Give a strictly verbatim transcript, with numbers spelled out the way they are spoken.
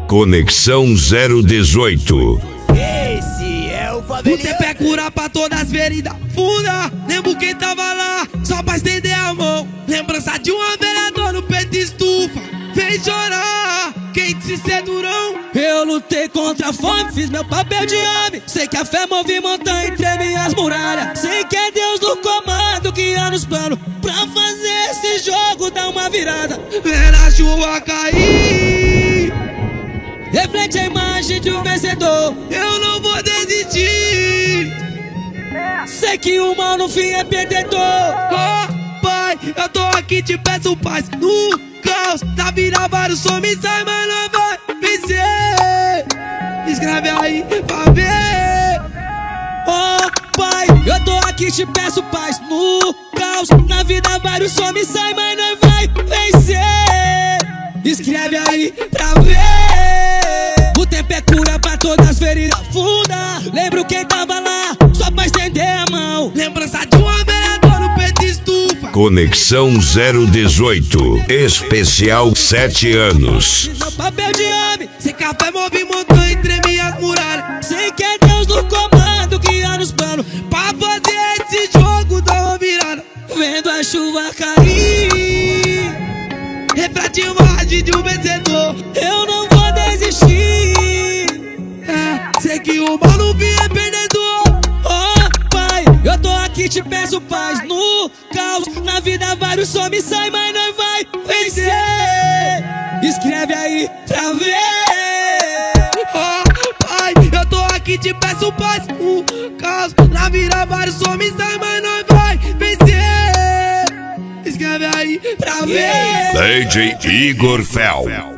Conexão zero dezoito. Esse é o Favelinha. O tempo é cura pra todas as feridas funda. Lembro quem tava lá, só pra estender a mão. Lembrança de uma vereadora no peito estufa, fez chorar quem disse ser durão. Eu lutei contra a fome, fiz meu papel de homem. Sei que a fé move montanha entre minhas muralhas. Sei que é Deus no comando, que há nos planos pra fazer esse jogo dar uma virada. Ver a chuva cair, reflete a imagem de um vencedor. Eu não vou desistir, sei que o mal no fim é perdedor. Oh, pai, eu tô aqui, te peço paz. No caos, tá virando vários homicídios, mas não vai vencer. Escreve aí pra ver. Oh, pai, eu tô aqui, te peço paz. No caos, na vida vários homicídios, mas não vai vencer. Escreve aí pra ver. O tempo é cura pra todas as feridas funda. Lembro quem tava lá, só pra estender a mão. Lembrança de uma vereadora no peito estufa. Conexão zero dezoito. Especial sete anos. Fiz meu papel de homem, sem café move montanha entre minhas muralhas. Sei que é Deus no comando, que há nos planos pra fazer esse jogo dar uma virada. Vendo a chuva cair, reflete a imagem de um vencedor. Eu não vou desistir, é, sei que o mal no fim é perdedor. Oh, pai, eu tô aqui, te peço paz. No caos, na vida vários homicídios, mas nós vai vencer. Escreve aí pra ver. Oh, pai, eu tô aqui, te peço paz. No caos, na vida vários homicídios, mas nós vai vencer. Escreve aí pra ver. D J Igor Fel.